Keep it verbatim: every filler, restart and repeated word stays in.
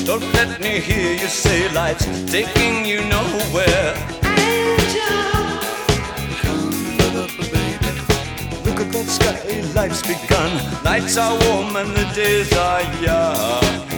Don't let me hear you say life's taking you nowhere. Angel, come up, baby. Look at that sky, life's begun. Nights are warm and the days are young.